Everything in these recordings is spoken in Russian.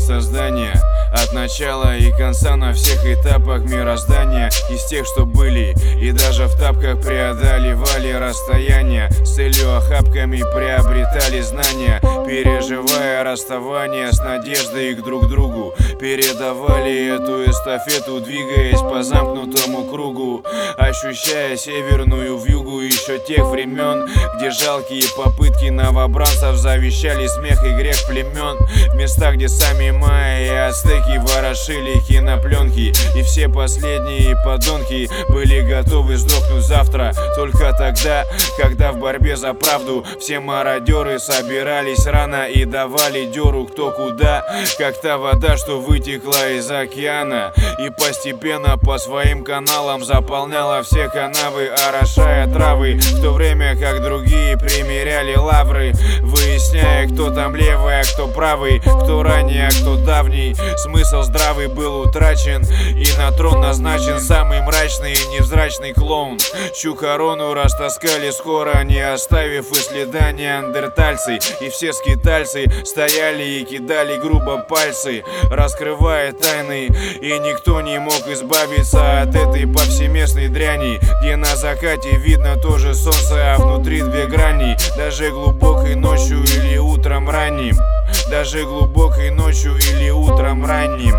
создания, от начала и конца на всех этапах мироздания. Из тех, что были и даже в тапках преодолевали расстояния, с целью охапками приобретали знания, переживая расставание с надеждой к друг другу. Передавали эту эстафету, двигаясь по замкнутому кругу, ощущая северную вьюгу еще тех времен, где жалкие попытки новобранцев завещали смех и грех племен. В местах, где сами майя и ацтеки ворошили кинопленки, и все последние подонки были готовы сдохнуть завтра, только тогда, когда в борьбе за правду все мародеры собирались рано и давали дёру кто куда, как та вода, что вытекла из океана и постепенно по своим каналам заполняла все канавы, орошая травы, в то время как другие примеряли лавры, выясняя, кто там левый, а кто правый, кто ранний, а кто давний. Смысл здравый был утрачен, и на трон назначен самый мрачный и невзрачный клоун, чью корону растаскали скоро, не оставив и следа неандертальцы. И все скитальцы стояли и кидали грубо пальцы, раскрывая тайны, и никто не мог избавиться от этой повсеместной дряни, где на закате видно тоже солнце, а внутри две грани. Даже глубокой ночью или утром ранним, даже глубокой ночью или утром ранним.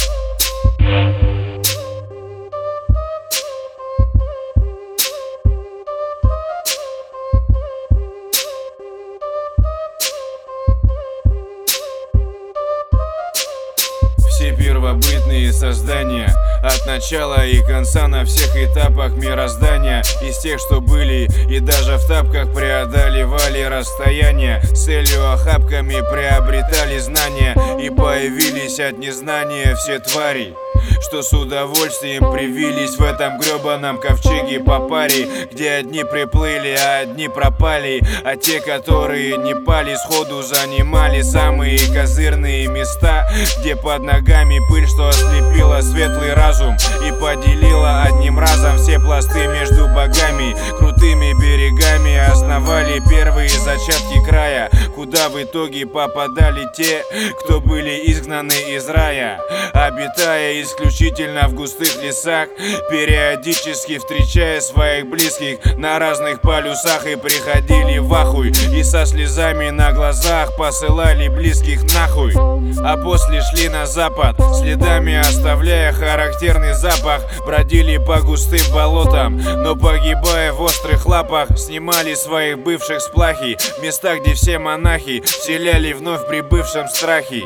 Все первобытные создания, от начала и конца на всех этапах мироздания, из тех, что были и даже в тапках преодолевали расстояния, с целью охапками приобретали знания, и появились от незнания все твари, что с удовольствием привились в этом гребаном ковчеге по паре, где одни приплыли, а одни пропали, а те, которые не пали, сходу занимали самые козырные места, где под ногами пыль, что ослепила светлый разум и поделила одним разом все пласты между богами. Крутыми берегами основали первые зачатки края, куда в итоге попадали те, кто были изгнаны из рая, обитая исключительно в густых лесах, периодически встречая своих близких на разных полюсах, и приходили в ахуй, и со слезами на глазах посылали близких нахуй, а после шли на запад, следами оставляя характерный запах, бродили по густым болотам, но погибая в острых лапах, снимали своих бывших с плахи, в местах, где все монахи вселяли вновь прибывшим страхи.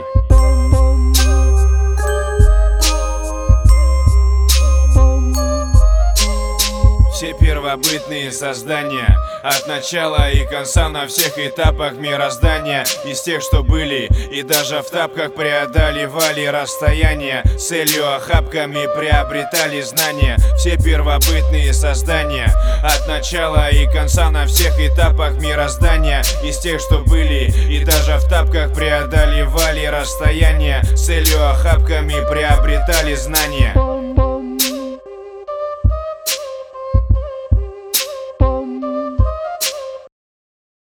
Все первобытные создания, от начала и конца на всех этапах мироздания, из тех, что были и даже в тапках преодолевали расстояния, с целью охапками приобретали знания. Все первобытные создания, от начала и конца на всех этапах мироздания, из тех, что были и даже в тапках преодолевали расстояния, с целью охапками приобретали знания.